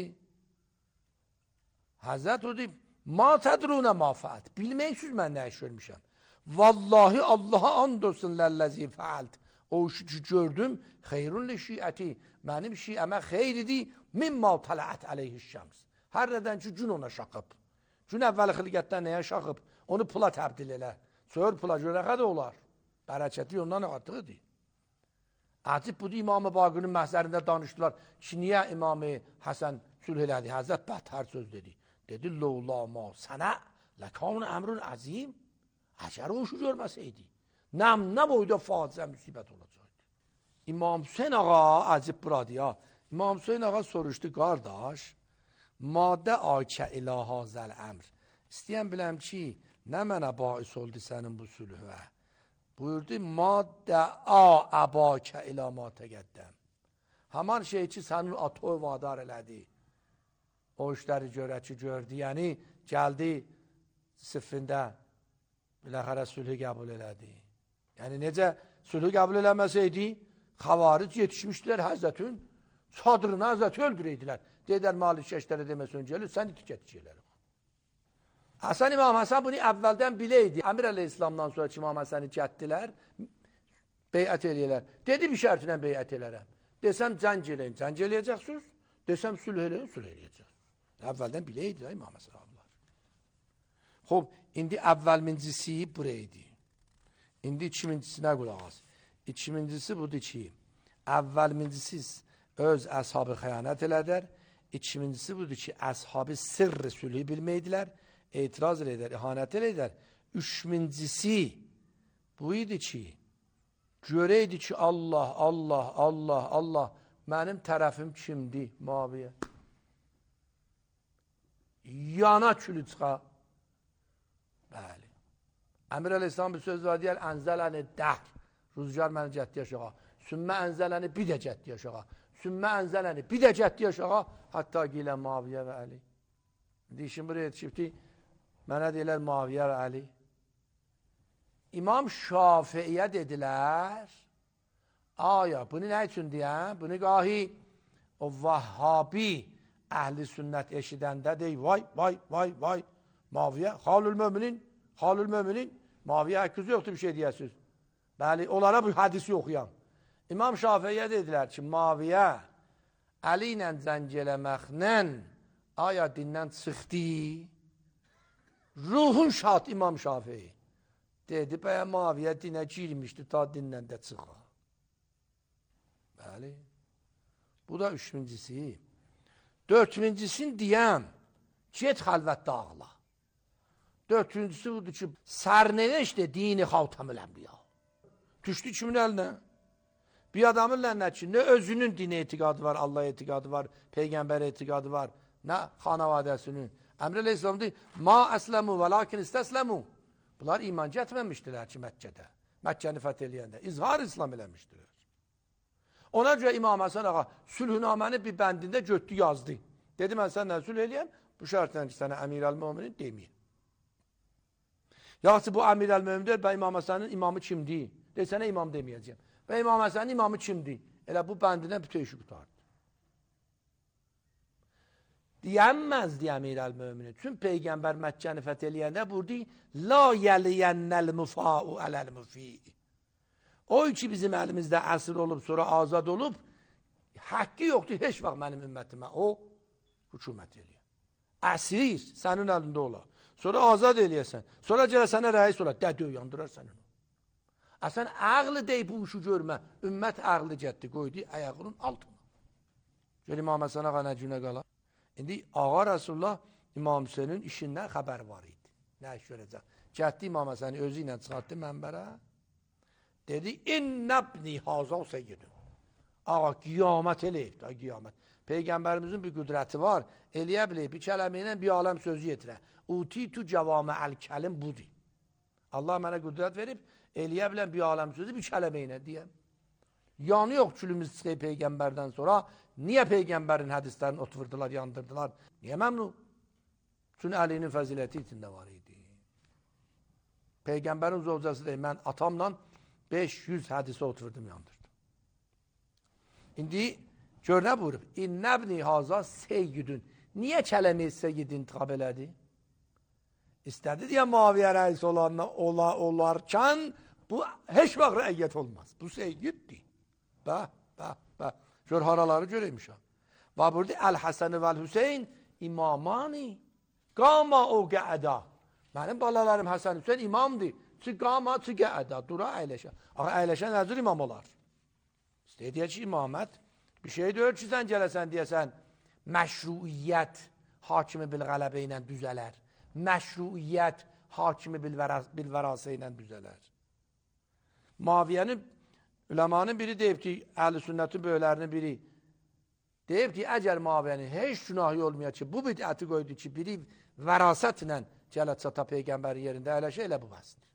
Həzrət idi, ma tədrunə mafəət. Bilməyiksiniz mən nə iş görmüşəm. Vallahi Allaha and olsun ləlləzi fəalt. O işi ki gördüm, xeyrun li şiəti. Mənim şiəmə xeyr idi, mimma tələət əleyhi şəms. Hər nədən ki, gün ona şaqıb. Gün əvvəli xilqətdən nəyə şaqıb? Onu pula təbdil elə. Sör pula görəxə də olar. Bərəkəti ondan artıqıdır. Əcib budur, İmam-ı Baqir'in məhzərində danışdılar ki, niyə İmam-ı Həsən sülh elədi? Həzrət bətər söz dedi. Dedi, lolama sənə ləkanı əmrün əzim. Əgər o işi görməsəydi, nəm nə boyda faciə müsibət olacaqdı. İmam Hüseyin ağa, əcib buradır ya. İmam Hüseyin ağa soruşdu, qardaş, maddə akə ilə hazəl əmr. İstəyən biləm ki, nə mənə bais oldu sənin bu sülhüvə? Buyurdu, maddə a əbakə ilə ma təqəddəm. Haman şey ki, sənin atoy vadar elədi. O işləri görə ki, gördü. Yəni, gəldi sıfrində biləxərə sülhü qəbul elədi. Yəni, necə sülhü qəbul eləməsəydi, xavaric yetişmişdilər Həzrətin çadırına Həzrəti öldürəydilər. Dedər, malik şəşlərə deməsən gəlir, sən itikət şeyləri. Həsən İmam Həsən bunu əvvəldən biləydi. Əmir Əleyhisselamdan sonra ki, İmam Həsəni gətdilər, beyət eləyələr. Dedi bir şərtinə beyət elərəm. Desəm, cəng eləyin, cəng eləyəcəksiniz. Desəm, sülh eləyin, sülh eləyəcəksiniz. Əvvəldən biləydi, İmam Həsən ablar. Xob, indi əvvəlmincisi buraydı. İndi ikincisinə qulaq as. İkincisi budur ki, əvvəlmincisiz öz əshabı xəyanət elədər. İkincisi budur ki, əshabı sırrı sülhü bilməydilər. etiraz eder, ihanet eder. Üçüncüsü bu idi ki, göreydi ki Allah, Allah, Allah, Allah, benim tarafım kimdi? Muaviye. Yana külü çıxa. Bəli. Əmir Aleyhisselam bir söz var deyər, ənzələni dəhr. Rüzgar məni cəddi yaşağa. Sümmə ənzələni bir də cəddi yaşağa. Sümmə ənzələni bir də cəddi yaşağa. Hatta gilə Muaviyə və Əli. Deyişim buraya yetişibdi. Mənə deyilər Muaviyə və Əli. İmam Şafiiyə dedilər. Aya, bunu nə üçün deyəm? Bunu qahi o Vahhabi əhli sünnət eşidəndə deyir. Vay, vay, vay, vay. Muaviyə, halül müminin, halül müminin. Muaviyə haqqısı yoxdur bir şey deyəsiniz. Bəli, onlara bu hadisi oxuyan. İmam Şafiiyə dedilər ki, Muaviyə Əli ilə zəng eləməklə aya dindən çıxdı. Ruhun şad İmam Şafii. Dedi, bəyə Muaviyə dinə girmişdi, ta dindən də çıxa. Bəli. Bu da üçüncüsü. Dördüncüsün deyəm, get xəlvətdə ağla. Dördüncüsü budur ki, sərnəveşdir dini xavtamil ənbiya. Düşdü kimin əlinə? Bir adamın əlinə ki, nə özünün dini etiqadı var, Allah etiqadı var, Peyğəmbər etiqadı var, nə xanavadəsinin. Əmr əleyhisselam deyir, ma əsləmu və lakin istəsləmu. Bunlar iman gətirməmişdilər ki, Məkkədə. Məkkəni fəth eləyəndə. İzhar İslam eləmişdilər. Ona görə İmam Həsən ağa sülhünaməni bir bəndində götdü, yazdı. Dedi, mən sənlə sülh eləyəm, bu şərtlə ki, sənə əmir-əl-müminin deməyim. Yaxşı, bu əmir-əl-mümindir, və İmam Həsənin imamı kimdir? De, sənə imam deməyəcəyim. Və İmam Həsənin imamı kimdir? Elə bu bəndindən bütün işi qutardı. Deyənməzdi əmir-əl-müminin. Çünki Peyğəmbər Məkkəni fəth eləyəndə burada la yəliyənnəl müfa'u ələl-müfi'i. O ki bizim əlimizdə əsir olub, sonra azad olub, haqqı yoxdur, heç vaxt mənim ümmətimə o hükümət eləyir. Əsir sənin əlində olar. Sonra azad eləyəsən. Sonra gələ sənə rəis olar. Dədi uyandırar sənin. Əsən ağlı deyib bu işi görmə. Ümmət ağlı getdi, qoydu ayağının altına. Gör İmam Həsən ağa nə günə qala. İndi ağa Rasulullah İmam Hüseynin işindən xəbər var idi. Nə iş görəcək? Getdi İmam Həsəni özü ilə çıxartdı mənbərə. Dedi, innəbni hazal seyyidun. Ağa, qiyamət eləyib da, qiyamət. Peyğəmbərimizin bir qüdrəti var, eləyə biləyib, bir kələmə ilə bir aləm sözü yetirə. Utitu cavamə əl-kəlim budur. Allah mənə qüdrət verib, eləyə bilən bir aləm sözü bir kələmə ilə deyəm. Yanı yox külümüz çıxıb Peyğəmbərdən sonra, niyə Peyğəmbərin hədislərini oturdular, yandırdılar? Niyə məmnun? Çünki Əlinin fəziləti içində var idi. Peyğəmbərin zovcası deyil, mən atamla beş yüz hədisi oturdum, yandırdım. İndi gör nə buyurub? İnnəbni haza seyyidun. Niyə kələmi seyyid intiqab elədi? İstədi deyə Muaviyə rəis olanla ola, olarkən bu heç vaxt rəiyyət olmaz. Bu seyyiddir. Bəh, bəh, bəh. Gör haraları görəymişəm. Və burada Əl-Həsən və Əl-Hüseyin imamani. Qama o qəəda. Mənim balalarım Həsən Hüseyin imamdır. Çı qama, çı qəəda. Dura əyləşə. Ağa əyləşə nəzir imam olar? İstədiyə ki, imamət bir şey deyil ki, sən gələsən deyəsən, məşruiyyət hakimi bil-qələbə ilə düzələr. Məşruiyyət hakimi bil-vərası ilə düzələr. Muaviyyənin, üləmanın biri deyib ki, əhl-i sünnətin böylərinin biri deyib ki, əgər Muaviyyənin heç günahı olmayacaq ki, bu bidəti qoydu ki, biri vərasətlə gələ çata Peyğəmbərin yerində əyləşə, elə bu bəsdir.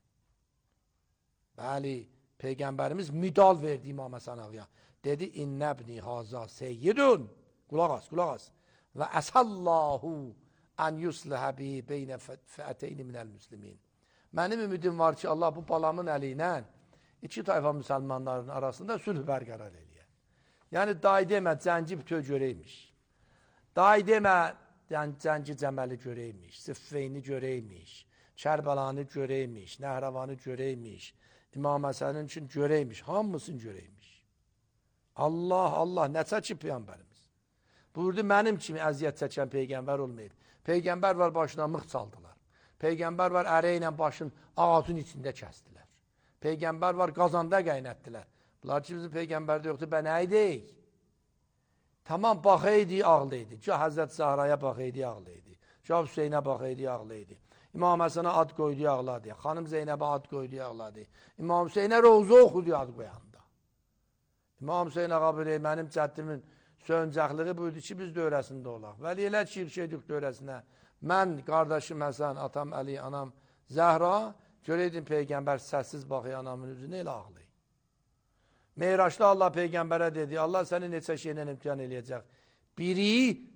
Bəli, Peyğəmbərimiz müdal verdi İmam Həsən ağaya. Dedi, innəbni haza seyyidun. Qulaq as, qulaq as. Və əsallahu ən yusləhə bi beynə fəəteyni minəl müslimin. Mənim ümidim var ki, Allah bu balamın əli ilə iki tayfa müsəlmanların arasında sülh bərqərar eləyər. Yəni, day demə, cəngi bütöv görəymiş. Day demə, cəngi cəməli görəymiş, Siffeyni görəymiş, Kərbəlanı görəymiş, Nəhravanı görəymiş, İmam Həsənin üçün görəymiş, hamısını görəymiş. Allah, Allah, nə çəkib Peyğəmbərimiz? Buyurdu, mənim kimi əziyyət çəkən Peyğəmbər olmayıb. Peyğəmbər var, başına mıx çaldılar. Peyğəmbər var, ərə ilə başın ağacın içində kəsdilər. Peyğəmbər var, qazanda qaynətdilər. Bunlar ki, bizim Peyğəmbərdə yoxdur, bə nə idəyik? Tamam, baxaydı, ağlaydı. Cah Həzrət Zahraya baxaydı, ağlaydı. Cah Hüseynə baxaydı, ağlaydı. İmam Həsənə ad qoydu, ağladı. Xanım Zeynəbə ad qoydu, ağladı. İmam Hüseynə Rovza oxudu, ad qoyanda. İmam Hüseyn ağa belə, mənim cəddimin söncəkliği buyurdu ki, biz dövrəsində olaq. Vəli elə çirkədik dövrəsinə. Mən, qardaşım Həsən, atam Əli, anam Zəhra, görəydin Peyğəmbər səssiz baxıyor anamın üzünə, elə ağlayır. Meyraçda Allah Peyğəmbərə dedi, Allah səni neçə şeylə imtihan eləyəcək. Biri,